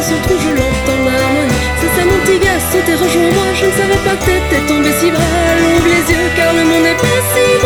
surtout je l'entends l'harmonie. C'est ça mon petit gars, sautez rejoins-moi. Je ne savais pas que t'étais tombé si bas. Ouvre les yeux car le monde n'est pas si